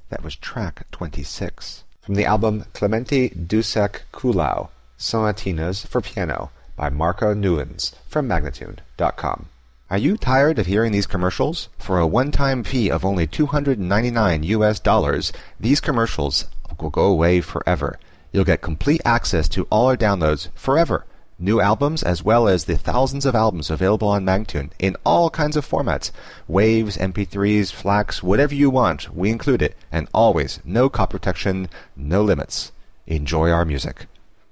That was track 26. From the album Clementi Dussek Kulau, Sonatinas for Piano by Marco Newens from Magnatune.com. Are you tired of hearing these commercials? For a one-time fee of only $299, these commercials will go away forever. You'll get complete access to all our downloads forever. New albums as well as the thousands of albums available on Magnatune in all kinds of formats. Waves, MP3s, FLACs, whatever you want, we include it. And always, no copy protection, no limits. Enjoy our music.